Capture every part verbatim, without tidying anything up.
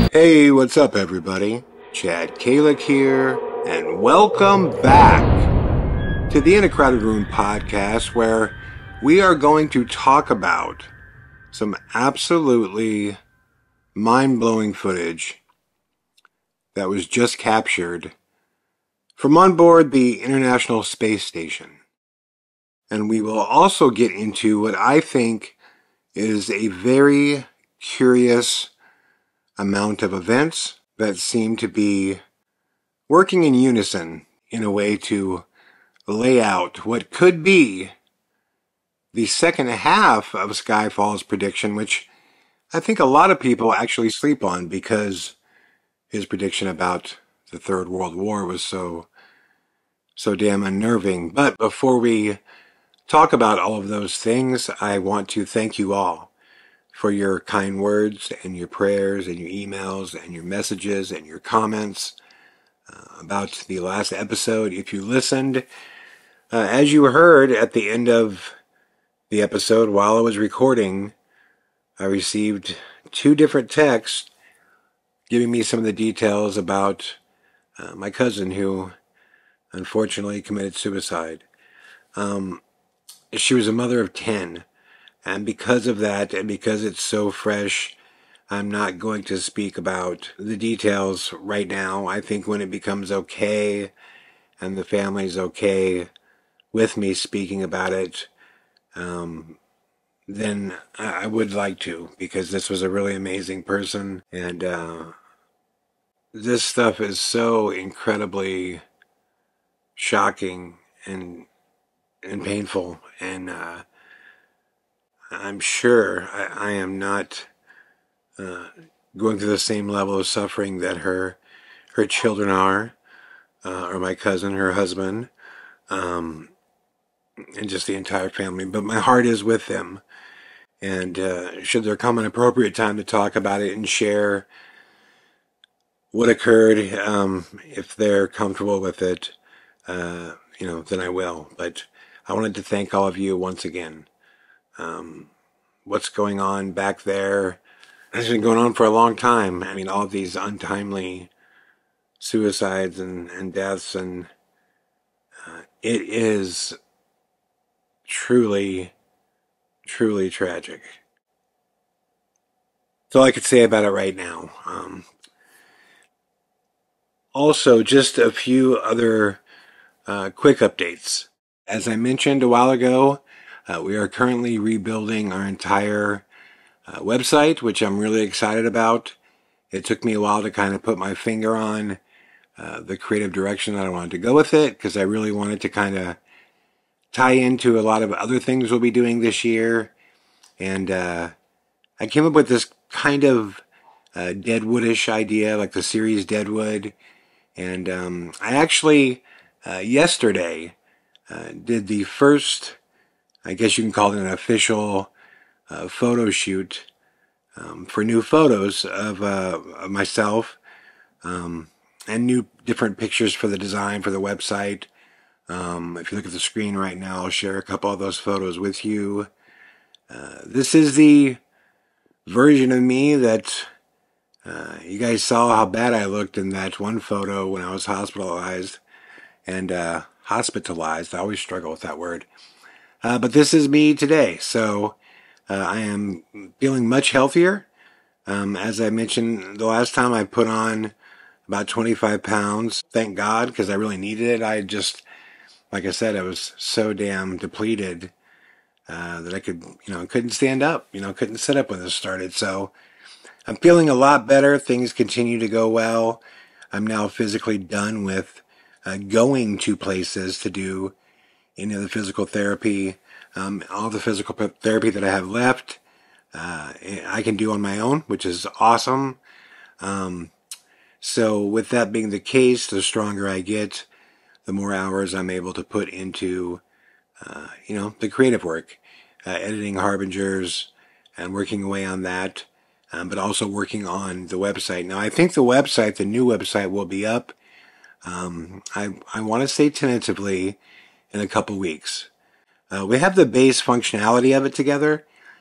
Hey, what's up everybody? Chad Kalick here, and welcome back to the In a Crowded Room podcast, where we are going to talk about some absolutely mind-blowing footage that was just captured from on board the International Space Station. And we will also get into what I think is a very curious amount of events that seem to be working in unison in a way to lay out what could be the second half of Skyfall's prediction, which I think a lot of people actually sleep on because his prediction about the Third World War was so, so damn unnerving. But before we talk about all of those things, I want to thank you all for your kind words and your prayers and your emails and your messages and your comments uh, about the last episode. If you listened, uh, as you heard at the end of the episode while I was recording, I received two different texts giving me some of the details about uh, my cousin who unfortunately committed suicide. Um, she was a mother of ten. And because of that, and because it's so fresh, I'm not going to speak about the details right now. I think when it becomes okay, and the family's okay with me speaking about it, um, then I would like to, because this was a really amazing person, and uh, this stuff is so incredibly shocking and and painful, and uh, I'm sure I, I am not uh, going through the same level of suffering that her her children are, uh, or my cousin, her husband, um, and just the entire family. But my heart is with them. And uh, should there come an appropriate time to talk about it and share what occurred, um, if they're comfortable with it, uh, you know, then I will. But I wanted to thank all of you once again. Um, what's going on back there has been going on for a long time. I mean, all of these untimely suicides and, and deaths, and uh, it is truly, truly tragic. That's all I could say about it right now. Um, also, just a few other uh, quick updates. As I mentioned a while ago, uh, we are currently rebuilding our entire uh, website, which I'm really excited about. It took me a while to kind of put my finger on uh, the creative direction that I wanted to go with it, because I really wanted to kind of tie into a lot of other things we'll be doing this year. And uh, I came up with this kind of uh, Deadwoodish idea, like the series Deadwood. And um, I actually, uh, yesterday, uh, did the first, I guess you can call it an official uh, photo shoot um, for new photos of, uh, of myself, um, and new different pictures for the design for the website. Um, if you look at the screen right now, I'll share a couple of those photos with you. Uh, this is the version of me that uh, you guys saw how bad I looked in that one photo when I was hospitalized. And uh, hospitalized, I always struggle with that word. Uh, but this is me today, so uh, I am feeling much healthier. Um, as I mentioned the last time, I put on about twenty-five pounds. Thank God, because I really needed it. I just, like I said, I was so damn depleted uh, that I could, you know, couldn't stand up, you know, couldn't sit up when this started. So I'm feeling a lot better. Things continue to go well. I'm now physically done with uh, going to places to do any of the physical therapy. Um, all the physical therapy that I have left, uh, I can do on my own, which is awesome. Um, so with that being the case, the stronger I get, the more hours I'm able to put into, uh, you know, the creative work, uh, editing Harbingers and working away on that, um, but also working on the website. Now, I think the website, the new website, will be up, um, I, I want to say tentatively, in a couple weeks. Uh, we have the base functionality of it together,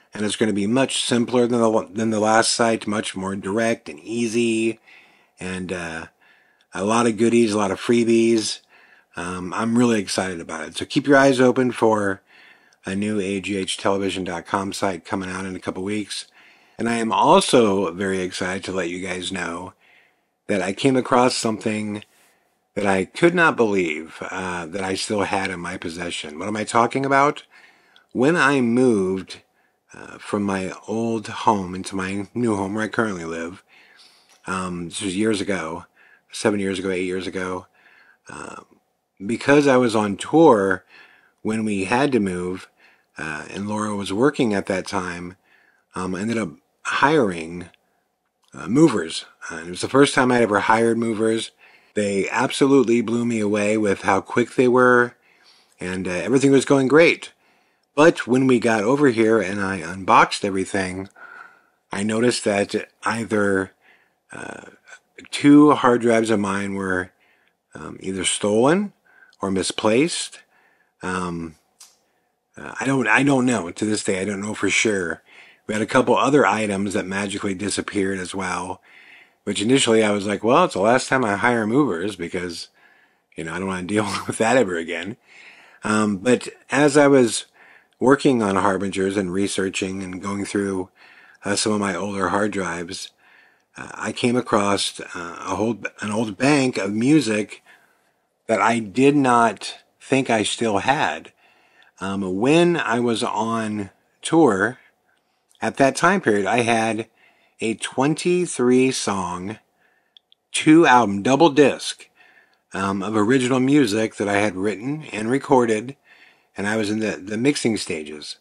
and it's going to be much simpler than the, than the last site, much more direct and easy, and uh, a lot of goodies, a lot of freebies. Um, I'm really excited about it. So keep your eyes open for a new A G H television dot com site coming out in a couple weeks. And I am also very excited to let you guys know that I came across something that I could not believe uh, that I still had in my possession. What am I talking about? When I moved uh, from my old home into my new home where I currently live, um, this was years ago, seven years ago, eight years ago, uh, because I was on tour when we had to move, uh, and Laura was working at that time, um, I ended up hiring uh, movers. Uh, it was the first time I'd ever hired movers. They absolutely blew me away with how quick they were, and uh, everything was going great. But when we got over here and I unboxed everything, I noticed that either uh, two hard drives of mine were um, either stolen or misplaced. Um, uh, I don't, I don't know. To this day, I don't know for sure. We had a couple other items that magically disappeared as well, which initially I was like, well, it's the last time I hire movers because, you know, I don't want to deal with that ever again. Um, but as I was working on Harbingers and researching and going through uh, some of my older hard drives, uh, I came across uh, a whole, an old bank of music that I did not think I still had. Um, when I was on tour at that time period, I had a twenty-three song, two album, double disc um, of original music that I had written and recorded, and I was in the, the mixing stages.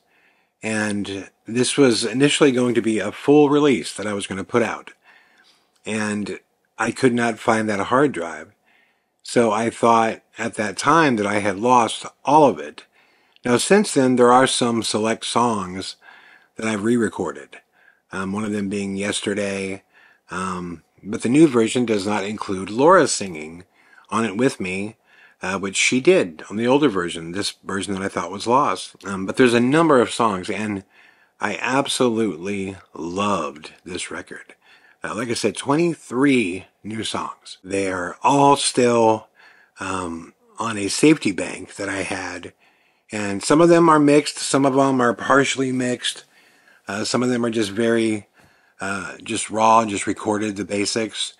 And this was initially going to be a full release that I was going to put out. And I could not find that hard drive. So I thought at that time that I had lost all of it. Now since then, there are some select songs that I've re-recorded. Um, one of them being Yesterday. Um, but the new version does not include Laura singing on it with me, uh, which she did on the older version, this version that I thought was lost. Um, but there's a number of songs, and I absolutely loved this record. Uh, like I said, twenty-three new songs. They are all still um, on a safety bank that I had. And some of them are mixed. Some of them are partially mixed. Uh, some of them are just very, uh, just raw, just recorded the basics.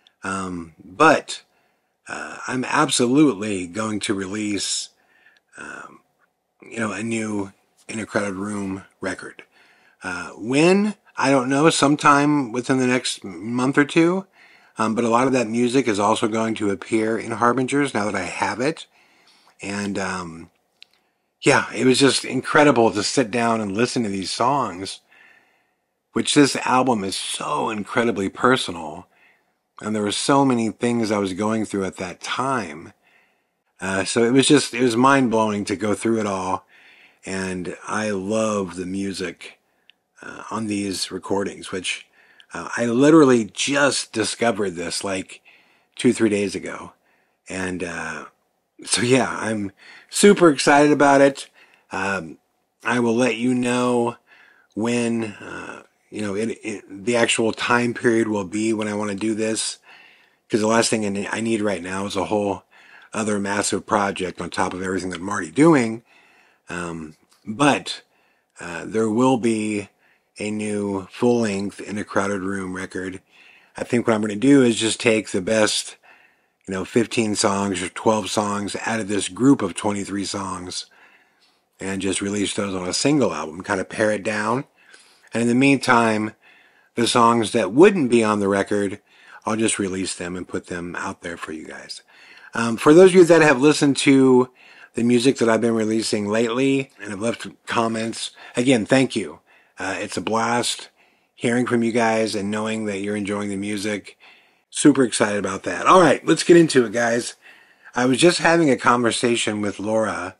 Um, but uh, I'm absolutely going to release, um, you know, a new In a Crowded Room record. Uh, when? I don't know, sometime within the next month or two. Um, but a lot of that music is also going to appear in Harbingers now that I have it. And um, yeah, it was just incredible to sit down and listen to these songs, which this album is so incredibly personal. And there were so many things I was going through at that time. Uh, so it was just, it was mind-blowing to go through it all. And I love the music Uh, on these recordings, which uh, I literally just discovered this like two, three days ago. And uh, so, yeah, I'm super excited about it. Um, I will let you know when, uh, you know, it, it, the actual time period will be when I want to do this. Because the last thing I need right now is a whole other massive project on top of everything that I'm already doing. Um, but uh, there will be a new full-length In a Crowded Room record. I think what I'm going to do is just take the best, you know, fifteen songs or twelve songs out of this group of twenty-three songs and just release those on a single album, kind of pare it down. And in the meantime, the songs that wouldn't be on the record, I'll just release them and put them out there for you guys. Um, for those of you that have listened to the music that I've been releasing lately and have left comments, again, thank you. Uh, it's a blast hearing from you guys and knowing that you're enjoying the music. Super excited about that. All right, let's get into it, guys. I was just having a conversation with Laura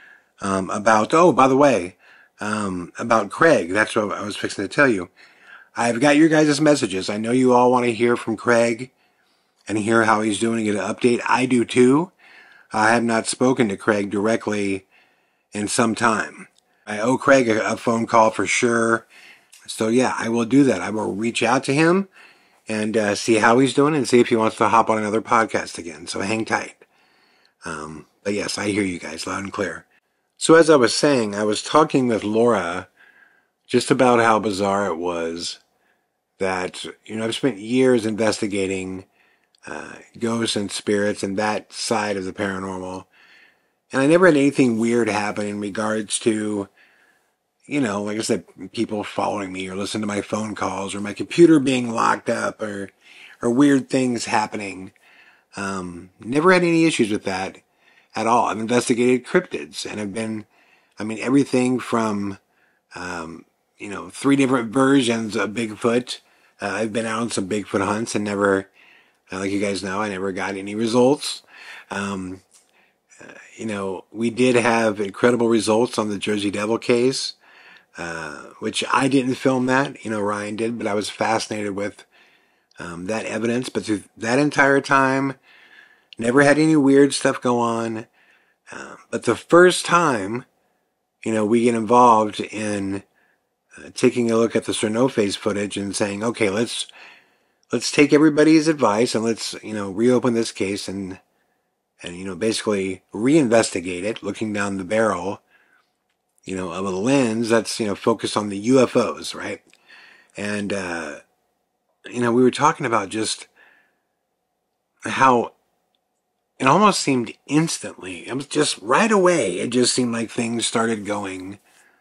um, about, oh, by the way, um, about Craig. That's what I was fixing to tell you. I've got your guys' messages. I know you all want to hear from Craig and hear how he's doing, get an update. I do too. I have not spoken to Craig directly in some time. I owe Craig a, a phone call for sure. So yeah, I will do that. I will reach out to him and uh, see how he's doing and see if he wants to hop on another podcast again. So hang tight. Um, but yes, I hear you guys loud and clear. So as I was saying, I was talking with Laura just about how bizarre it was that, you know, I've spent years investigating uh, ghosts and spirits and that side of the paranormal. And I never had anything weird happen in regards to, you know, like I said, people following me or listening to my phone calls or my computer being locked up or, or weird things happening. Um, never had any issues with that at all. I've investigated cryptids and I've been, I mean, everything from, um, you know, three different versions of Bigfoot. Uh, I've been out on some Bigfoot hunts and never, uh, like you guys know, I never got any results. Um, uh, you know, we did have incredible results on the Jersey Devil case, uh, which I didn't film that, you know, Ryan did, but I was fascinated with um, that evidence. But through that entire time, never had any weird stuff go on. Uh, but the first time, you know, we get involved in uh, taking a look at the Sir No Face footage and saying, okay, let's let's take everybody's advice and let's, you know, reopen this case and and you know basically reinvestigate it, looking down the barrel, you know, of a lens that's, you know, focused on the U F Os, right? And uh, you know, we were talking about just how it almost seemed instantly, it was just right away, it just seemed like things started going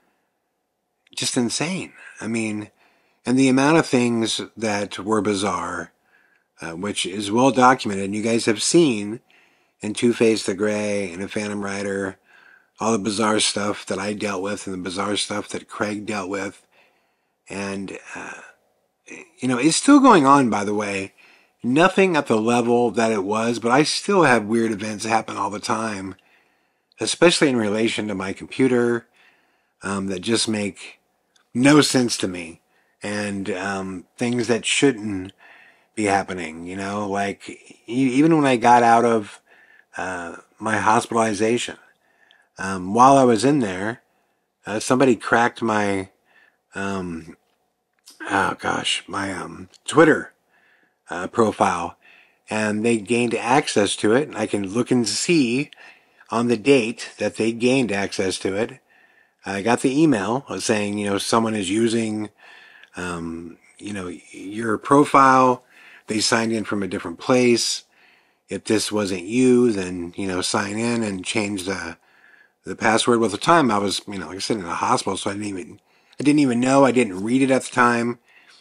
just insane. I mean, and the amount of things that were bizarre, uh, which is well documented, and you guys have seen in Two-Face the Gray and a Phantom Rider, all the bizarre stuff that I dealt with and the bizarre stuff that Craig dealt with. And, uh, you know, it's still going on, by the way. Nothing at the level that it was, but I still have weird events happen all the time, especially in relation to my computer, um, that just make no sense to me. And um, things that shouldn't be happening, you know, like even when I got out of uh, my hospitalization, um, while I was in there, uh, somebody cracked my, um, oh gosh, my um, Twitter uh, profile, and they gained access to it. I can look and see on the date that they gained access to it. I got the email saying, you know, someone is using, um, you know, your profile. They signed in from a different place. If this wasn't you, then, you know, sign in and change the the password. Well, at the time I was, you know, like I said, in a hospital, so I didn't even, I didn't even know. I didn't read it at the time.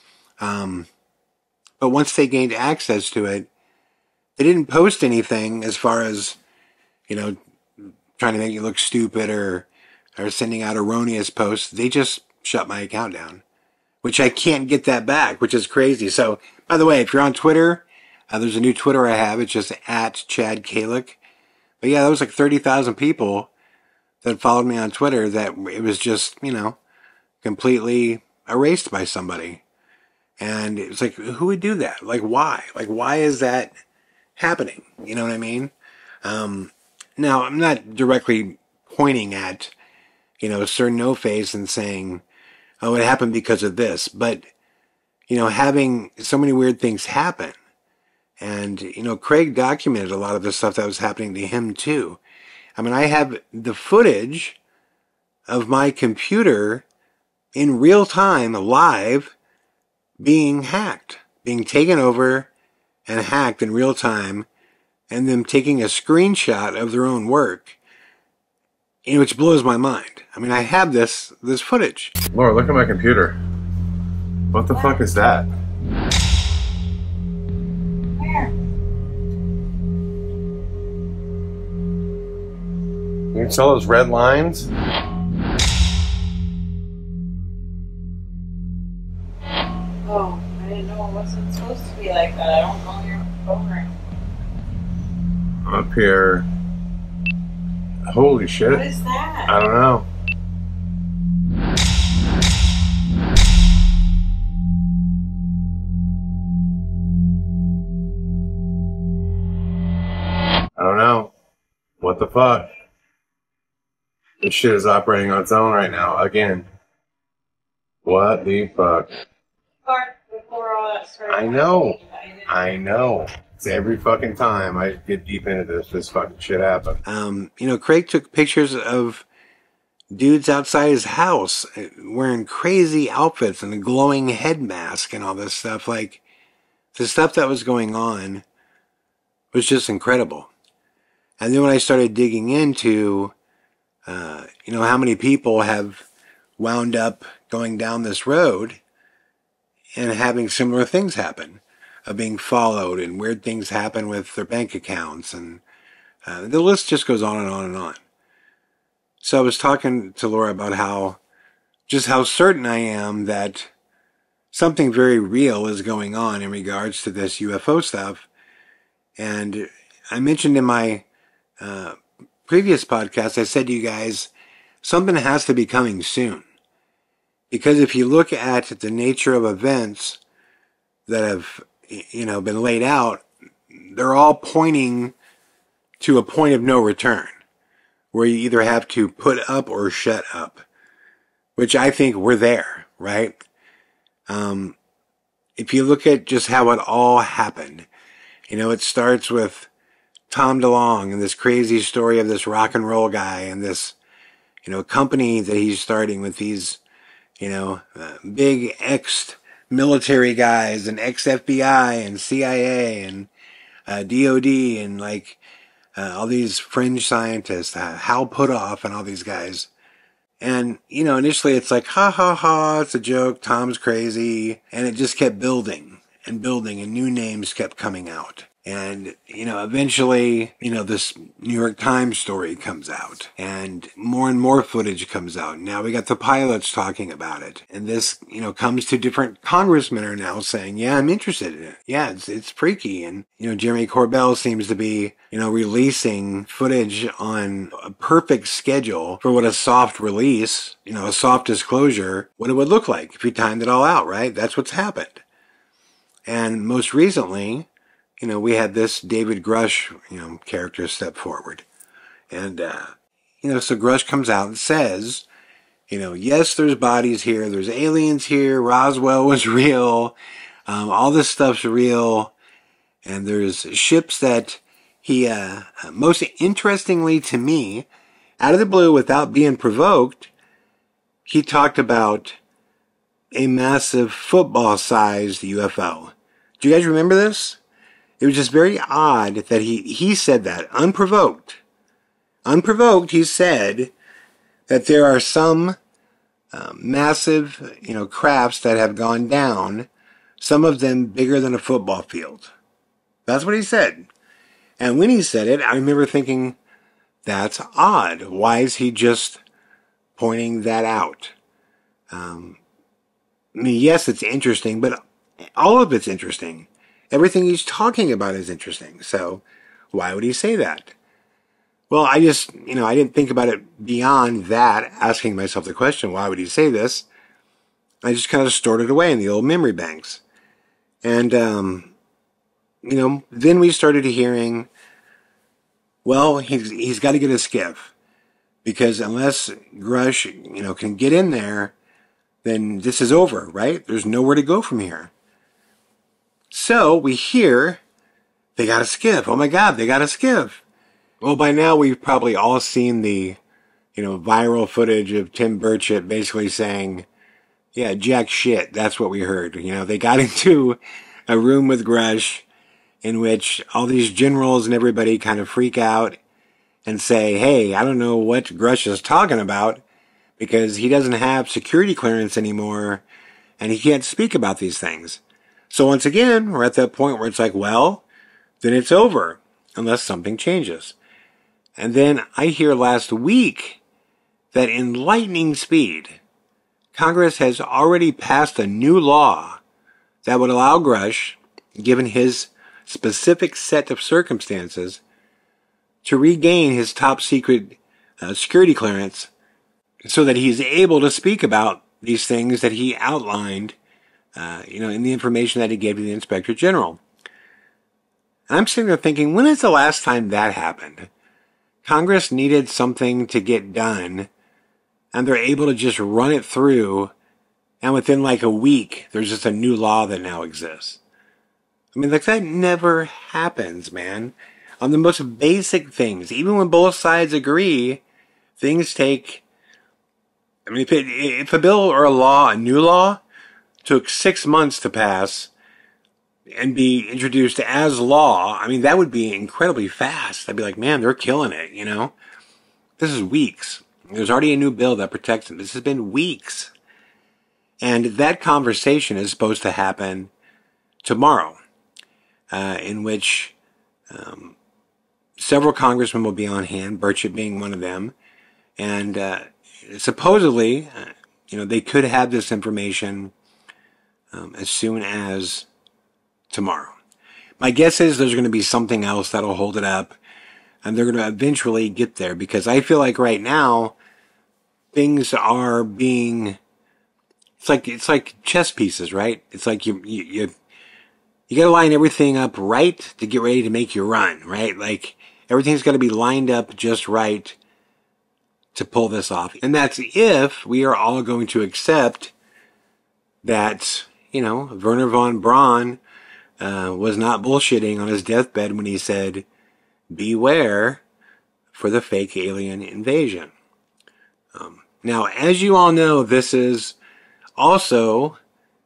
Um, but once they gained access to it, they didn't post anything as far as, you know, trying to make you look stupid or, or sending out erroneous posts. They just shut my account down, which I can't get that back, which is crazy. So, by the way, if you're on Twitter, uh, there's a new Twitter I have. It's just at Chad Kalick. But yeah, there was like thirty thousand people that followed me on Twitter that it was just, you know, completely erased by somebody. And it's like, who would do that? Like, why? Like, why is that happening? You know what I mean? Um, now, I'm not directly pointing at, you know, Sir No Face and saying, oh, it happened because of this. But, you know, having so many weird things happen. And, you know, Craig documented a lot of the stuff that was happening to him, too. I mean, I have the footage of my computer in real time, live, being hacked, being taken over and hacked in real time, and them taking a screenshot of their own work, which blows my mind. I mean, I have this this footage. Laura, look at my computer. What the fuck is that? Where? You see all those red lines? Oh, I didn't know it wasn't supposed to be like that. I don't know your program. Up here. Holy shit. What is that? I don't know. I don't know. What the fuck? This shit is operating on its own right now. Again. What the fuck? Before all that started, I know. I know. It's every fucking time I get deep into this, this fucking shit happens. Um, you know, Craig took pictures of dudes outside his house wearing crazy outfits and a glowing head mask and all this stuff. Like, the stuff that was going on was just incredible. And then when I started digging into, uh, you know, how many people have wound up going down this road and having similar things happen, of being followed, and weird things happen with their bank accounts, and uh, the list just goes on and on and on. So I was talking to Laura about how, just how certain I am that something very real is going on in regards to this U F O stuff. And I mentioned in my uh, previous podcast, I said to you guys, something has to be coming soon. Because if you look at the nature of events that have, you know, been laid out, they're all pointing to a point of no return, where you either have to put up or shut up, which I think we're there, right? Um, if you look at just how it all happened, you know, it starts with Tom DeLonge and this crazy story of this rock and roll guy and this, you know, company that he's starting with these, you know, uh, big ex-military guys and ex-F B I and C I A and uh, D O D and like uh, all these fringe scientists, uh, Hal Puthoff and all these guys. And, you know, initially it's like, ha ha ha, it's a joke, Tom's crazy. And it just kept building and building and new names kept coming out. And, you know, eventually, you know, this New York Times story comes out and more and more footage comes out. Now we got the pilots talking about it. And this, you know, comes to different congressmen are now saying, yeah, I'm interested in it. Yeah, it's, it's freaky. And, you know, Jeremy Corbell seems to be, you know, releasing footage on a perfect schedule for what a soft release, you know, a soft disclosure, what it would look like if you timed it all out, right? That's what's happened. And most recently, you know, we had this David Grush, you know, character step forward. And, uh, you know, so Grush comes out and says, you know, yes, there's bodies here. There's aliens here. Roswell was real. Um, all this stuff's real. And there's ships that he, uh, most interestingly to me, out of the blue without being provoked, he talked about a massive football-sized U F O. Do you guys remember this? It was just very odd that he, he said that, unprovoked. Unprovoked, he said that there are some uh, massive, you know, crafts that have gone down, some of them bigger than a football field. That's what he said. And when he said it, I remember thinking, that's odd. Why is he just pointing that out? Um, I mean, yes, it's interesting, but all of it's interesting. Everything he's talking about is interesting. So why would he say that? Well, I just, you know, I didn't think about it beyond that, asking myself the question, why would he say this? I just kind of stored it away in the old memory banks. And, um, you know, then we started hearing, well, he's, he's got to get a skiff. Because unless Grush, you know, can get in there, then this is over, right? There's nowhere to go from here. So we hear they got a skiff. Oh my God, they got a skiff. Well, by now we've probably all seen the, you know, viral footage of Tim Burchett basically saying, yeah, jack shit. That's what we heard. You know, they got into a room with Grush in which all these generals and everybody kind of freak out and say, hey, I don't know what Grush is talking about because he doesn't have security clearance anymore and he can't speak about these things. So once again, we're at that point where it's like, well, then it's over unless something changes. And then I hear last week that in lightning speed, Congress has already passed a new law that would allow Grush, given his specific set of circumstances, to regain his top secret uh, security clearance so that he's able to speak about these things that he outlined Uh, you know, in the information that he gave to the Inspector General. And I'm sitting there thinking, when is the last time that happened? Congress needed something to get done and they're able to just run it through, and within like a week, there's just a new law that now exists. I mean, like, that never happens, man. On the most basic things, even when both sides agree, things take... I mean, if, it, if a bill or a law, a new law, took six months to pass and be introduced as law, I mean, that would be incredibly fast. I'd be like, man, they're killing it, you know? This is weeks. There's already a new bill that protects them. This has been weeks. And that conversation is supposed to happen tomorrow, uh, in which um, several congressmen will be on hand, Burchett being one of them. And uh, supposedly, uh, you know, they could have this information um, as soon as tomorrow. My guess is there's going to be something else that'll hold it up, and they're going to eventually get there, because I feel like right now things are being, it's like, it's like chess pieces, right? It's like you, you, you, you got to line everything up right to get ready to make your run, right? Like everything's got to be lined up just right to pull this off. And that's if we are all going to accept that, you know, Wernher von Braun uh, was not bullshitting on his deathbed when he said, beware for the fake alien invasion. Um, now, as you all know, this is also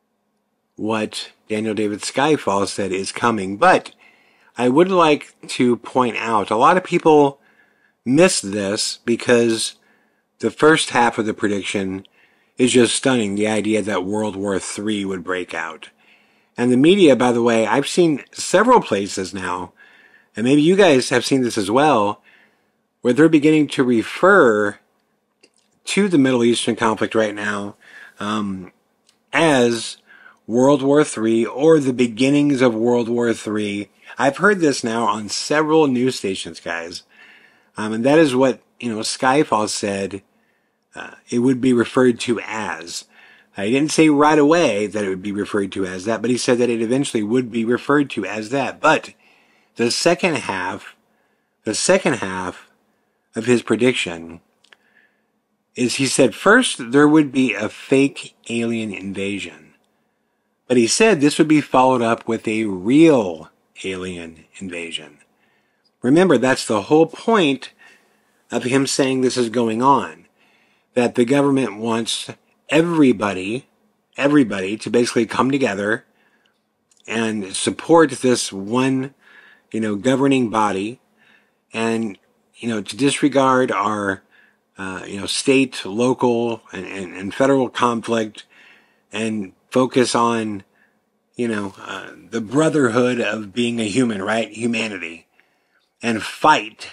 what Daniel David Skyfall said is coming. But I would like to point out, a lot of people miss this because the first half of the prediction is just stunning. The idea that World War Three would break out. And the media, by the way, I've seen several places now, and maybe you guys have seen this as well, where they're beginning to refer to the Middle Eastern conflict right now um, as World War Three or the beginnings of World War Three. I've heard this now on several news stations, guys. Um, and that is what, you know, Skyfall said uh, it would be referred to as. Uh, he didn't say right away that it would be referred to as that, but he said that it eventually would be referred to as that. But the second half, the second half of his prediction is, he said first there would be a fake alien invasion. But he said this would be followed up with a real alien invasion. Remember, that's the whole point of him saying this is going on. That the government wants everybody, everybody to basically come together and support this one, you know, governing body, and, you know, to disregard our, uh, you know, state, local, and, and, and federal conflict, and focus on, you know, uh, the brotherhood of being a human, right? Humanity. And fight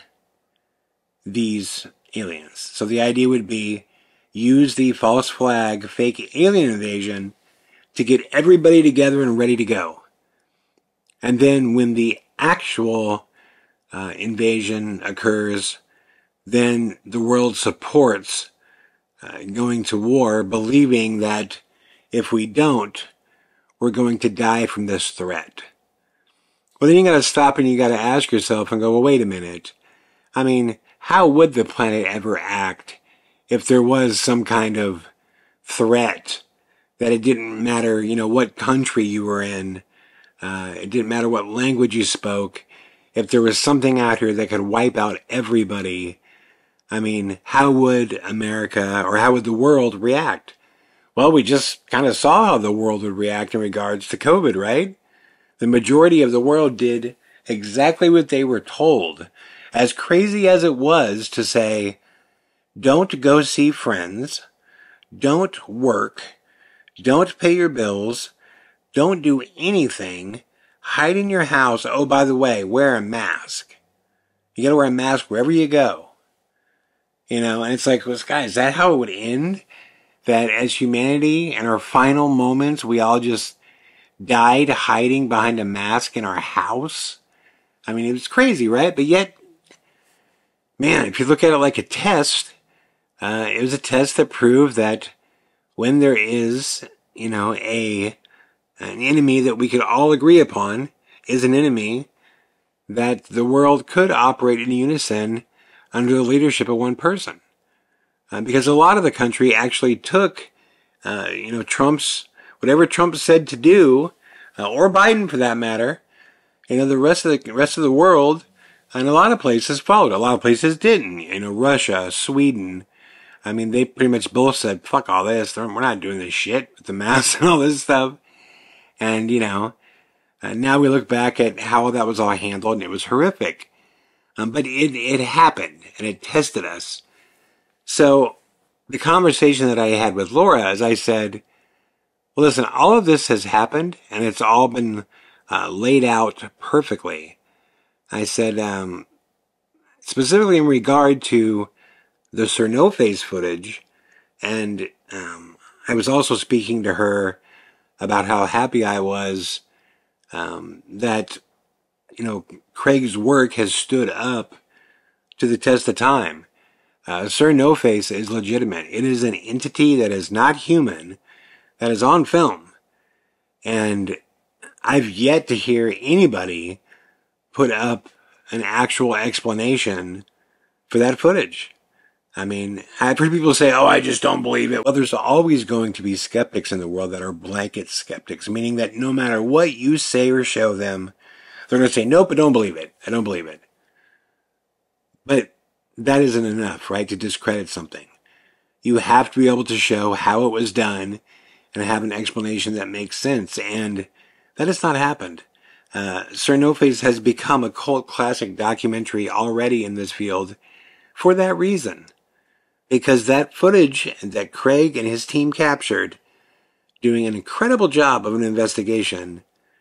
these aliens. So the idea would be, use the false flag, fake alien invasion to get everybody together and ready to go. And then when the actual uh, invasion occurs, then the world supports uh, going to war, believing that if we don't, we're going to die from this threat. Well, then you got to stop and you got to ask yourself and go, well, wait a minute. I mean, how would the planet ever act if there was some kind of threat that it didn't matter, you know, what country you were in, uh, it didn't matter what language you spoke, if there was something out here that could wipe out everybody? I mean, how would America, or how would the world react? Well, we just kind of saw how the world would react in regards to COVID, right? The majority of the world did exactly what they were told. As crazy as it was to say, don't go see friends, don't work, don't pay your bills, don't do anything, hide in your house. Oh, by the way, wear a mask. You gotta wear a mask wherever you go. You know, and it's like, well, guys, is that how it would end? That as humanity, in our final moments, we all just died hiding behind a mask in our house? I mean, it was crazy, right? But yet, man, if you look at it like a test, uh, it was a test that proved that when there is, you know, a an enemy that we could all agree upon is an enemy, that the world could operate in unison under the leadership of one person. Uh, because a lot of the country actually took, uh, you know, Trump's, whatever Trump said to do, uh, or Biden for that matter, you know, the rest of the rest of the world, and a lot of places followed. A lot of places didn't. You know, Russia, Sweden. I mean, they pretty much both said, fuck all this. We're not doing this shit with the masks and all this stuff. And, you know, uh, now we look back at how that was all handled, and it was horrific. Um, but it, it happened, and it tested us. So the conversation that I had with Laura, as I said, well, listen, all of this has happened, and it's all been uh, laid out perfectly. I said, um, specifically in regard to the Sir No Face footage, and um, I was also speaking to her about how happy I was um, that, you know, Craig's work has stood up to the test of time. Uh, Sir No Face is legitimate. It is an entity that is not human, that is on film. And I've yet to hear anybody put up an actual explanation for that footage. I mean, I've heard people say, oh, I just don't believe it. Well, there's always going to be skeptics in the world that are blanket skeptics, meaning that no matter what you say or show them, they're going to say, nope, I don't believe it. I don't believe it. But that isn't enough, right, to discredit something. You have to be able to show how it was done and have an explanation that makes sense. And that has not happened. Uh, Sir No Face has become a cult classic documentary already in this field for that reason. Because that footage that Craig and his team captured, doing an incredible job of an investigation,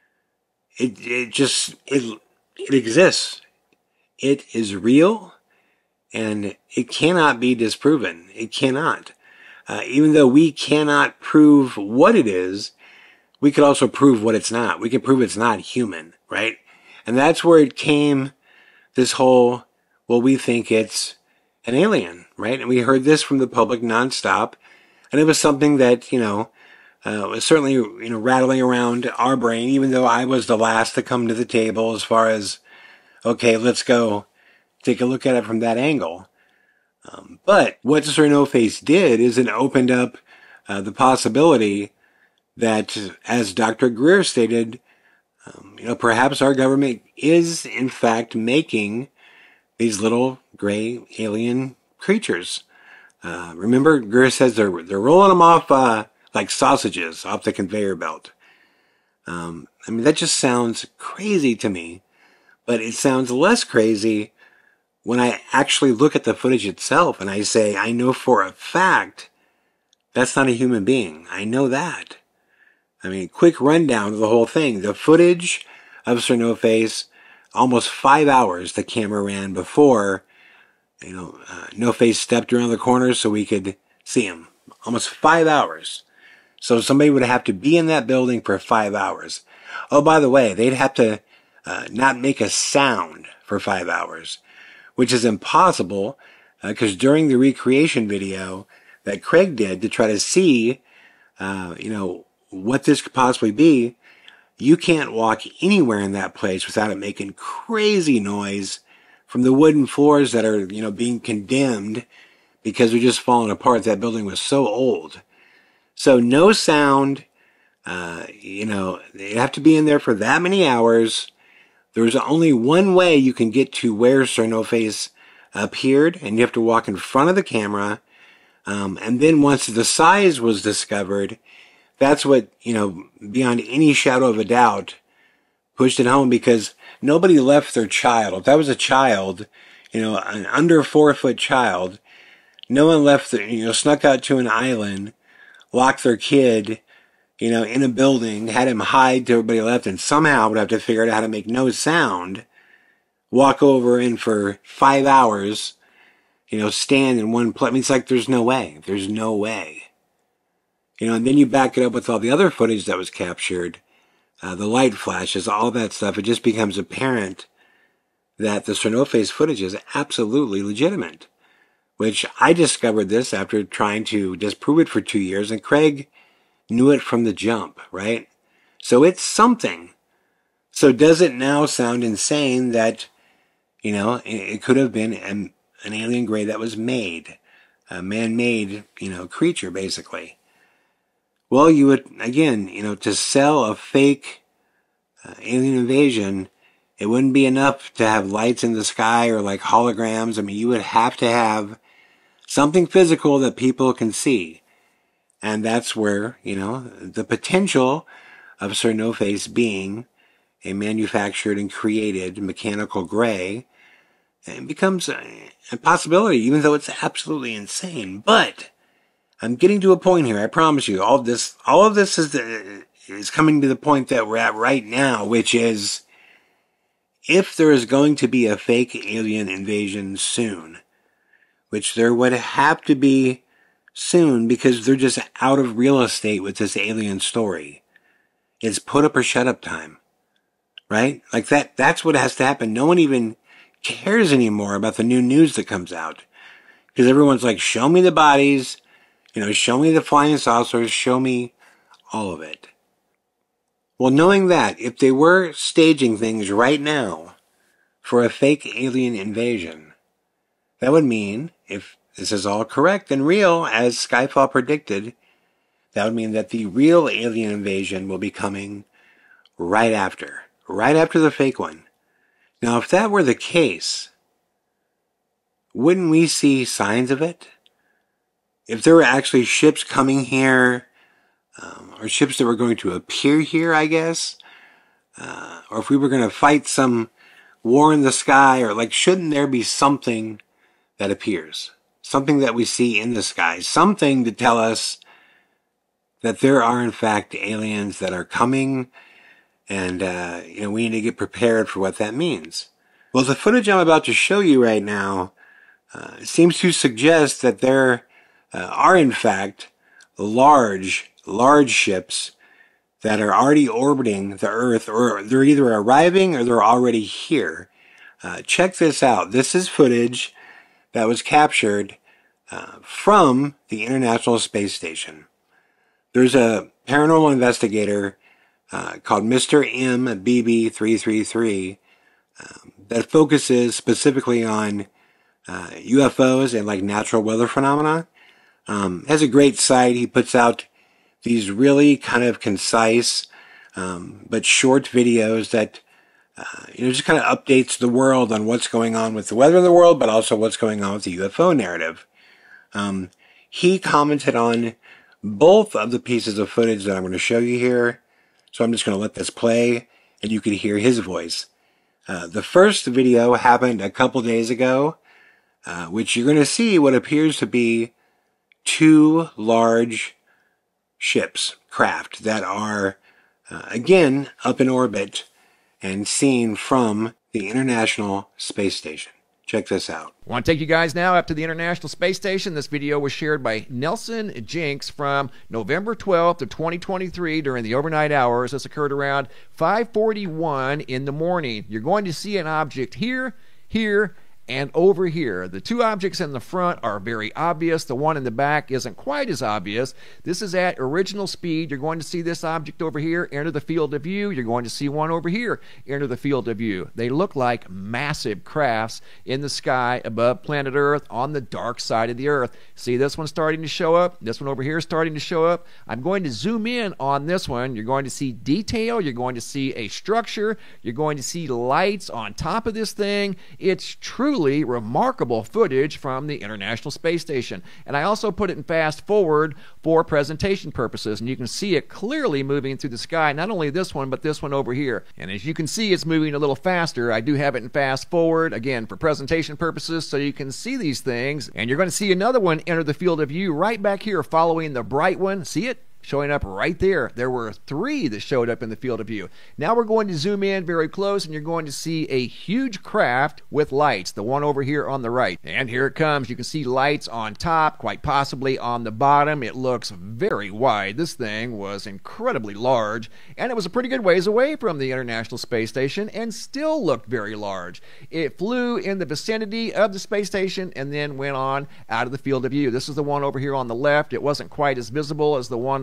it it just, it, it exists. It is real, and it cannot be disproven. It cannot. Uh, even though we cannot prove what it is, we could also prove what it's not. We can prove it's not human, right? And that's where it came, this whole, well, we think it's an alien, right? And we heard this from the public nonstop. And it was something that, you know, uh, was certainly, you know, rattling around our brain, even though I was the last to come to the table as far as, okay, let's go take a look at it from that angle. Um, but what Sir No Face did is it opened up uh, the possibility that, as Doctor Greer stated, um, you know, perhaps our government is in fact making these little gray alien creatures. Uh, remember, Greer says they're they're rolling them off uh, like sausages off the conveyor belt. Um, I mean, that just sounds crazy to me, but it sounds less crazy when I actually look at the footage itself and I say, I know for a fact that's not a human being. I know that. I mean, quick rundown of the whole thing. The footage of Sir No Face, almost five hours the camera ran before, you know, uh, No Face stepped around the corner so we could see him. Almost five hours. So somebody would have to be in that building for five hours. Oh, by the way, they'd have to uh, not make a sound for five hours, which is impossible because uh, during the recreation video that Craig did to try to see, uh, you know, what this could possibly be, you can't walk anywhere in that place without it making crazy noise from the wooden floors that are, you know, being condemned because they're just falling apart. That building was so old. So no sound, uh, you know, you have to be in there for that many hours. There's only one way you can get to where Sir No Face appeared, and you have to walk in front of the camera. Um, and then once the size was discovered, that's what, you know, beyond any shadow of a doubt, pushed it home, because nobody left their child. If that was a child, you know, an under four foot child, no one left, the, you know, snuck out to an island, locked their kid, you know, in a building, had him hide till everybody left, and somehow would have to figure out how to make no sound, walk over and for five hours, you know, stand in one place. I mean, it's like there's no way. There's no way. You know, and then you back it up with all the other footage that was captured, uh, the light flashes, all that stuff. It just becomes apparent that the Sir No Face footage is absolutely legitimate, which I discovered this after trying to disprove it for two years, and Craig knew it from the jump, right? So it's something. So does it now sound insane that, you know, it could have been an, an alien gray that was made? a man-made, you know, creature, basically. Well, you would, again, you know, to sell a fake uh, alien invasion, it wouldn't be enough to have lights in the sky or like holograms. I mean, you would have to have something physical that people can see. And that's where, you know, the potential of Sir No Face being a manufactured and created mechanical gray, it becomes a, a possibility, even though it's absolutely insane. But I'm getting to a point here, I promise you. All of this, all of this is, the, is coming to the point that we're at right now, which is, if there is going to be a fake alien invasion soon, which there would have to be soon because they're just out of real estate with this alien story, it's put up or shut up time. Right? Like that, that's what has to happen. No one even cares anymore about the new news that comes out. Because everyone's like, show me the bodies, you know, show me the flying saucers, show me all of it. Well, knowing that, if they were staging things right now for a fake alien invasion, that would mean, if this is all correct and real, as Skyfall predicted, that would mean that the real alien invasion will be coming right after. Right after the fake one. Now, if that were the case, wouldn't we see signs of it? If there were actually ships coming here, um, or ships that were going to appear here, I guess, uh, or if we were going to fight some war in the sky, or like, shouldn't there be something that appears? Something that we see in the sky, something to tell us that there are in fact aliens that are coming. And, uh, you know, we need to get prepared for what that means. Well, the footage I'm about to show you right now uh, seems to suggest that there uh, are, in fact, large, large ships that are already orbiting the Earth, or they're either arriving or they're already here. Uh, check this out. This is footage that was captured uh, from the International Space Station. There's a paranormal investigator Uh, called Mister M B B three three three um, that focuses specifically on uh, U F Os and like natural weather phenomena. Um, has a great site. He puts out these really kind of concise um, but short videos that uh, you know, just kind of updates the world on what's going on with the weather in the world, but also what's going on with the U F O narrative. Um, he commented on both of the pieces of footage that I'm going to show you here. So I'm just going to let this play, and you can hear his voice. Uh, the first video happened a couple days ago, uh, which you're going to see what appears to be two large ships, craft, that are, uh, again, up in orbit and seen from the International Space Station. Check this out. I want to take you guys now up to the International Space Station. This video was shared by Nelson Jinx from November twelfth of twenty twenty-three during the overnight hours. This occurred around five forty-one in the morning. You're going to see an object here, here, and over here. The two objects in the front are very obvious. The one in the back isn't quite as obvious. This is at original speed. You're going to see this object over here enter the field of view. You're going to see one over here enter the field of view. They look like massive crafts in the sky above planet Earth on the dark side of the Earth. See this one starting to show up? This one over here is starting to show up. I'm going to zoom in on this one. You're going to see detail. You're going to see a structure. You're going to see lights on top of this thing. It's truly remarkable footage from the International Space Station. And I also put it in fast forward for presentation purposes, and you can see it clearly moving through the sky, not only this one, but this one over here. And as you can see, it's moving a little faster. I do have it in fast forward, again, for presentation purposes, so you can see these things. And you're going to see another one enter the field of view right back here following the bright one. See it? Showing up right there. There were three that showed up in the field of view. Now we're going to zoom in very close, and you're going to see a huge craft with lights, the one over here on the right. And here it comes. You can see lights on top, quite possibly on the bottom. It looks very wide. This thing was incredibly large, and it was a pretty good ways away from the International Space Station and still looked very large. It flew in the vicinity of the space station and then went on out of the field of view. This is the one over here on the left. It wasn't quite as visible as the one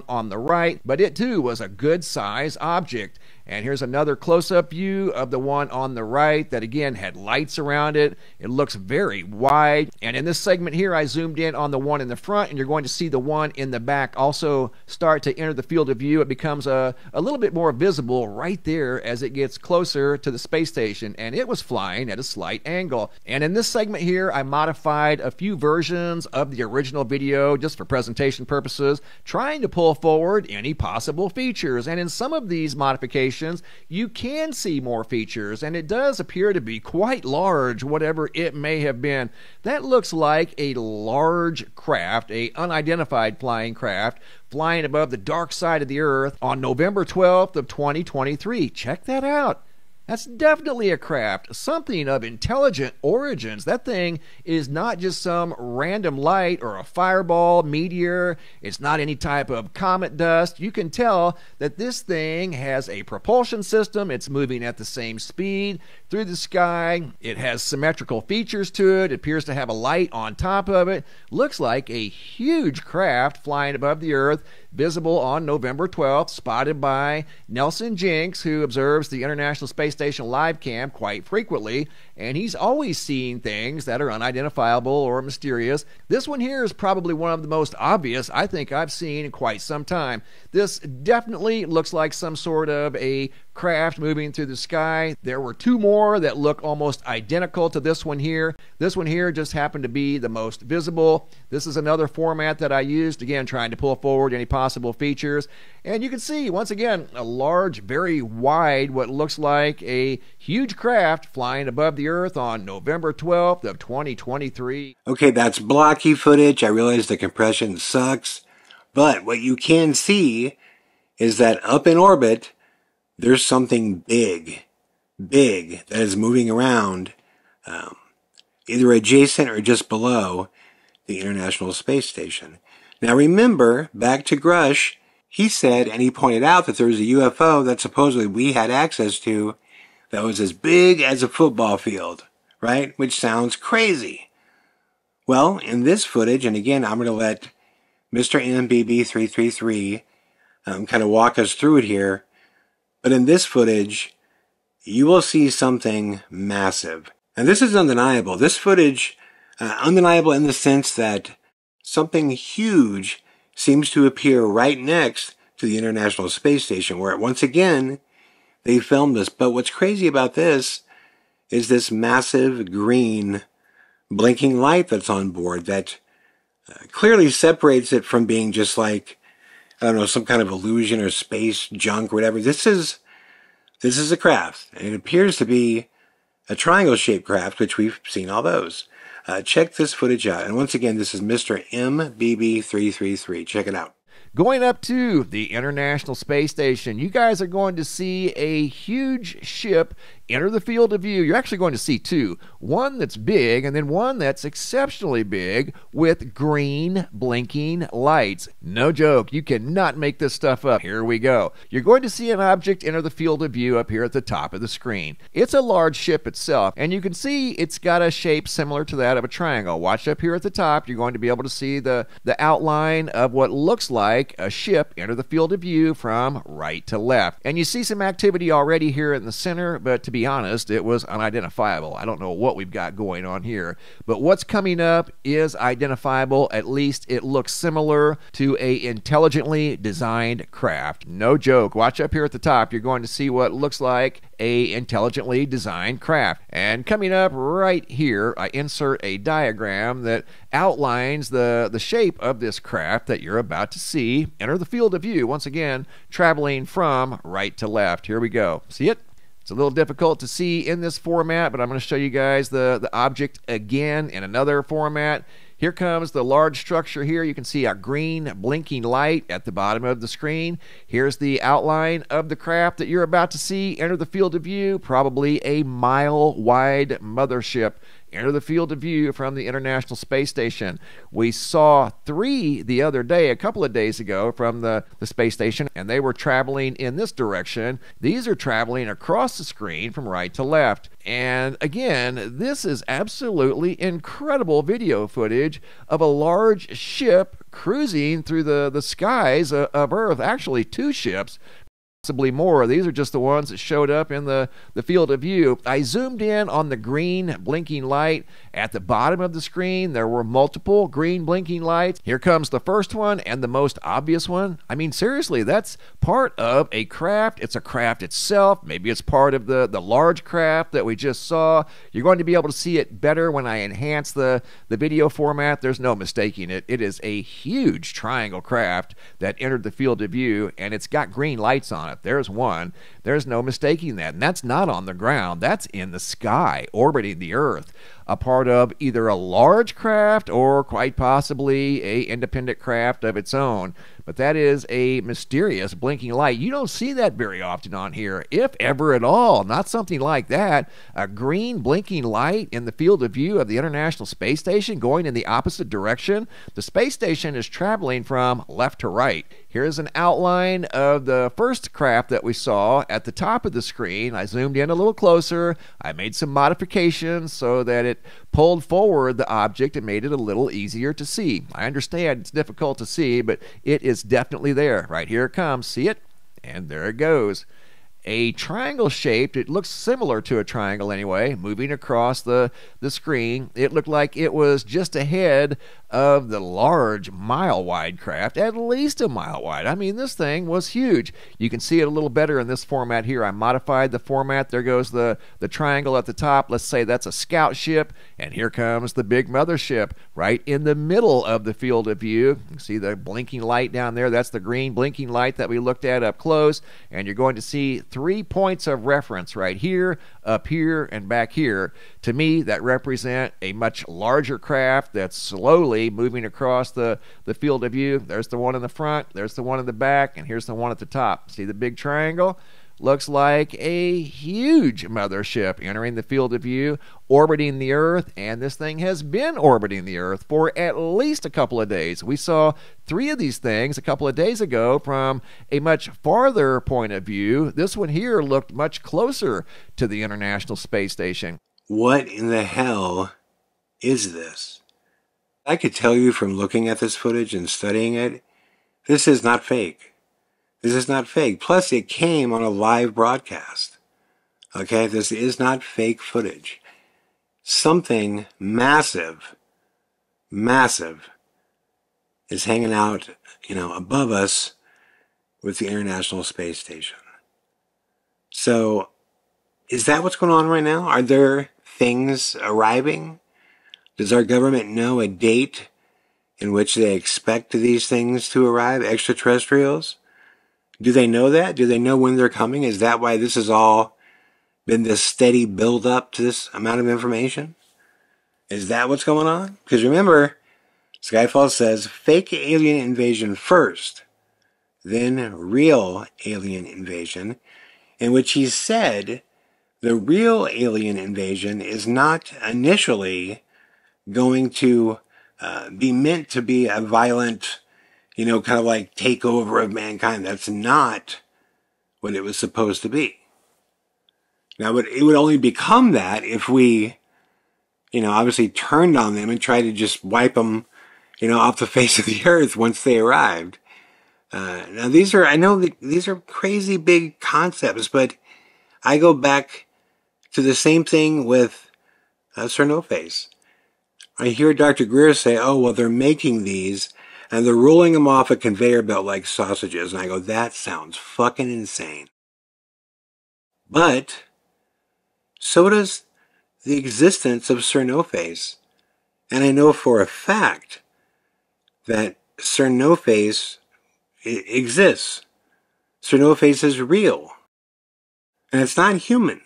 on the right, but it too was a good size object. And here's another close-up view of the one on the right that again had lights around it. It looks very wide. And in this segment here, I zoomed in on the one in the front, and you're going to see the one in the back also start to enter the field of view. It becomes a, a little bit more visible right there as it gets closer to the space station, and it was flying at a slight angle. And in this segment here, I modified a few versions of the original video just for presentation purposes, trying to pull forward any possible features. And in some of these modifications, you can see more features, and it does appear to be quite large, whatever it may have been. That looks like a large craft, a unidentified flying craft, flying above the dark side of the Earth on November twelfth of twenty twenty-three. Check that out. That's definitely a craft, something of intelligent origins. That thing is not just some random light or a fireball, meteor. It's not any type of comet dust. You can tell that this thing has a propulsion system. It's moving at the same speed through the sky. It has symmetrical features to it. It appears to have a light on top of it. Looks like a huge craft flying above the Earth, visible on November twelfth, spotted by Nelson Jinx, who observes the International Space Station live cam quite frequently, and he's always seeing things that are unidentifiable or mysterious. This one here is probably one of the most obvious I think I've seen in quite some time. This definitely looks like some sort of a craft moving through the sky. There were two more that look almost identical to this one here. This one here just happened to be the most visible. This is another format that I used, again, trying to pull forward any possible features. And you can see, once again, a large, very wide, what looks like a huge craft flying above the Earth on November twelfth of twenty twenty-three. Okay, that's blocky footage. I realize the compression sucks. But what you can see is that up in orbit, there's something big, big that is moving around, um, either adjacent or just below the International Space Station. Now remember, back to Grush, he said, and he pointed out that there was a U F O that supposedly we had access to that was as big as a football field, right? Which sounds crazy. Well, in this footage, and again, I'm going to let Mister M B B three three three um, kind of walk us through it here. But in this footage, you will see something massive. And this is undeniable. This footage, uh, undeniable in the sense that something huge seems to appear right next to the International Space Station, where once again, they filmed this. But what's crazy about this is this massive green blinking light that's on board that uh, clearly separates it from being just like, I don't know, some kind of illusion or space junk or whatever. This is, this is a craft, and it appears to be a triangle-shaped craft, which we've seen all those. Uh, check this footage out. And once again, this is Mister M B B three three three. Check it out. Going up to the International Space Station, you guys are going to see a huge ship enter the field of view. You're actually going to see two. One that's big and then one that's exceptionally big with green blinking lights. No joke. You cannot make this stuff up. Here we go. You're going to see an object enter the field of view up here at the top of the screen. It's a large ship itself, and you can see it's got a shape similar to that of a triangle. Watch up here at the top. You're going to be able to see the, the outline of what looks like a ship enter the field of view from right to left. And you see some activity already here in the center, but to be honest, it was unidentifiable. I don't know what we've got going on here, but what's coming up is identifiable. At least it looks similar to a intelligently designed craft. No joke. Watch up here at the top. You're going to see what looks like a intelligently designed craft. And coming up right here, I insert a diagram that outlines the, the shape of this craft that you're about to see enter the field of view, once again, traveling from right to left. Here we go. See it? It's a little difficult to see in this format, but I'm going to show you guys the, the object again in another format. Here comes the large structure here. You can see a green blinking light at the bottom of the screen. Here's the outline of the craft that you're about to see enter the field of view, probably a mile-wide mothership. Enter the field of view from the International Space Station. We saw three the other day, a couple of days ago, from the, the space station, and they were traveling in this direction. These are traveling across the screen from right to left. And again, this is absolutely incredible video footage of a large ship cruising through the, the skies of, of Earth. Actually, two ships. Possibly more. These are just the ones that showed up in the, the field of view. I zoomed in on the green blinking light at the bottom of the screen. There were multiple green blinking lights. Here comes the first one and the most obvious one. I mean, seriously, that's part of a craft. It's a craft itself. Maybe it's part of the, the large craft that we just saw. You're going to be able to see it better when I enhance the, the video format. There's no mistaking it. It is a huge triangle craft that entered the field of view, and it's got green lights on it. There's one. There's no mistaking that. And that's not on the ground. That's in the sky, orbiting the Earth, a part of either a large craft or quite possibly a independent craft of its own. But that is a mysterious blinking light. You don't see that very often on here, if ever at all. Not something like that. A green blinking light in the field of view of the International Space Station going in the opposite direction. The space station is traveling from left to right. Here's an outline of the first craft that we saw at the top of the screen. I zoomed in a little closer. I made some modifications so that it pulled forward the object and made it a little easier to see. I understand it's difficult to see, but it is definitely there. Right here it comes. See it? And there it goes. A triangle shaped, it looks similar to a triangle anyway, moving across the, the screen. It looked like it was just ahead of the large mile-wide craft, at least a mile wide. I mean, this thing was huge. You can see it a little better in this format here. I modified the format. There goes the, the triangle at the top. Let's say that's a scout ship, and here comes the big mothership right in the middle of the field of view. You can see the blinking light down there. That's the green blinking light that we looked at up close, and you're going to see three points of reference right here, up here, and back here. To me, that represent a much larger craft that's slowly moving across the, the field of view. There's the one in the front, there's the one in the back, and here's the one at the top. See the big triangle? Looks like a huge mothership entering the field of view, orbiting the Earth, and this thing has been orbiting the Earth for at least a couple of days. We saw three of these things a couple of days ago from a much farther point of view. This one here looked much closer to the International Space Station. What in the hell is this? I could tell you from looking at this footage and studying it, this is not fake. This is not fake. Plus, it came on a live broadcast. Okay, this is not fake footage. Something massive, massive is hanging out, you know, above us with the International Space Station. So, is that what's going on right now? Are there things arriving? Does our government know a date in which they expect these things to arrive, extraterrestrials? Do they know that? Do they know when they're coming? Is that why this has all been this steady build up to this amount of information? Is that what's going on? Because remember, Skyfall says fake alien invasion first, then real alien invasion, in which he said the real alien invasion is not initially going to uh, be meant to be a violent, you know, kind of like takeover of mankind. That's not what it was supposed to be. Now, it would only become that if we, you know, obviously turned on them and tried to just wipe them, you know, off the face of the earth once they arrived. Uh, now, these are, I know that these are crazy big concepts, but I go back to the same thing with uh, Sir No Face. I hear Doctor Greer say, oh, well, they're making these and they're rolling them off a conveyor belt like sausages. And I go, that sounds fucking insane. But so does the existence of Sir No Face. And I know for a fact that Sir No Face exists. Sir No Face is real. And it's not human.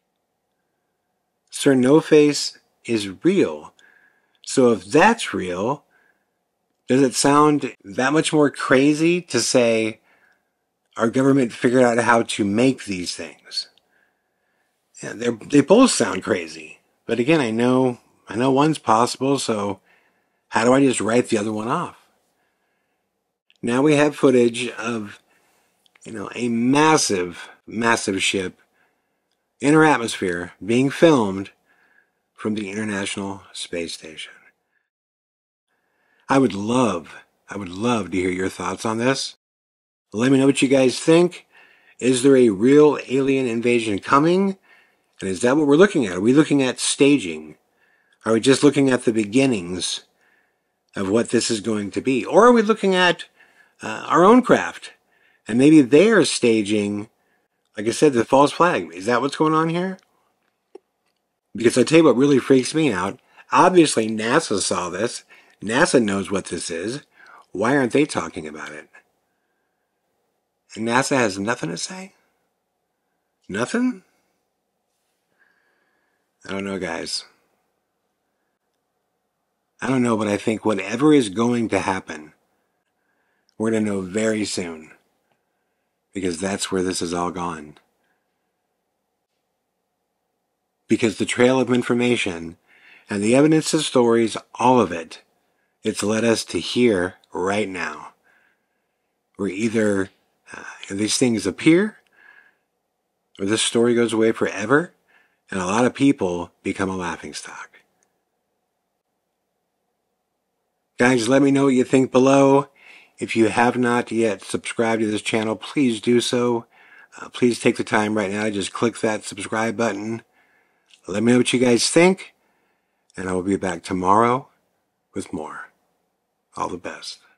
Sir No Face is real. So if that's real, does it sound that much more crazy to say our government figured out how to make these things? Yeah, they they both sound crazy. But again, I know I know one's possible, so how do I just write the other one off? Now we have footage of, you know, a massive, massive ship in our atmosphere being filmed from the International Space Station. I would love, I would love to hear your thoughts on this. Let me know what you guys think. Is there a real alien invasion coming? And is that what we're looking at? Are we looking at staging? Are we just looking at the beginnings of what this is going to be? Or are we looking at uh, our own craft? And maybe they're staging, like I said, the false flag. Is that what's going on here? Because I tell you what really freaks me out. Obviously, NASA saw this. NASA knows what this is. Why aren't they talking about it? And NASA has nothing to say? Nothing? I don't know, guys. I don't know, but I think whatever is going to happen, we're going to know very soon. Because that's where this has all gone. Because the trail of information and the evidence of stories, all of it, it's led us to here right now. Where either uh, these things appear, or this story goes away forever, and a lot of people become a laughingstock. Guys, let me know what you think below. If you have not yet subscribed to this channel, please do so. Uh, please take the time right now to just click that subscribe button. Let me know what you guys think, and I will be back tomorrow with more. All the best.